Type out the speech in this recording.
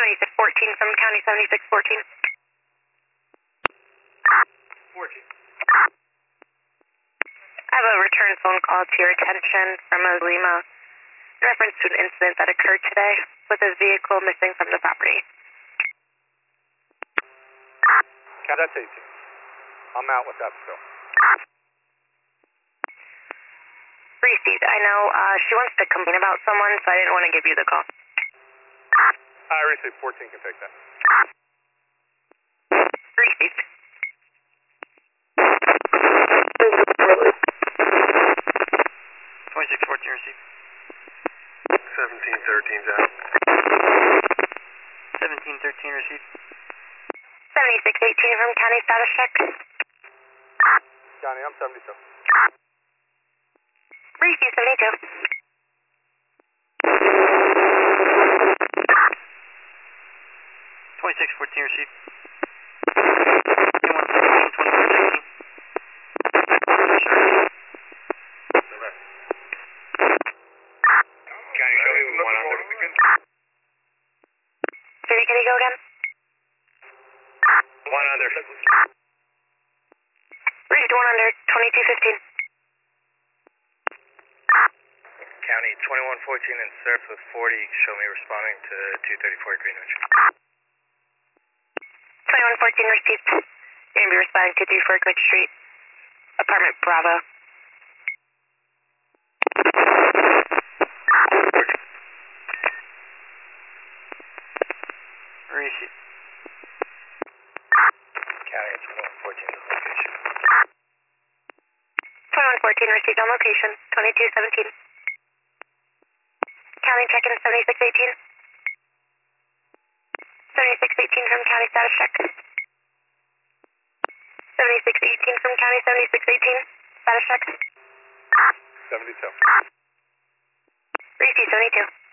7614 from County 7614. 14. I have a return phone call to your attention from a Lima in reference to an incident that occurred today with his vehicle missing from the property. That's 18. I'm out with that still. Reese, I know she wants to complain about someone, so I didn't want to give you the call. I received 14 can take that. Reese. 2614 received. 1713 down. 1713 received. 7618 from County status check. Johnny, I'm 72. Reese, 72. 2614 received. 2117, 2416. Johnny, show me one under. Sorry, can you go again? One under. Reese, one under 2215. County 2114 and surf with 40. Show me responding to 234 Greenwich. 2114 received. You're going to be responding to 34 Quick Street, apartment Bravo. Reese. County 2114 is location. 2114 received on location, 2217. County check-in 7618. 7618 from County status check. 7618 from County 7618. Status check. 72. Reese, 72.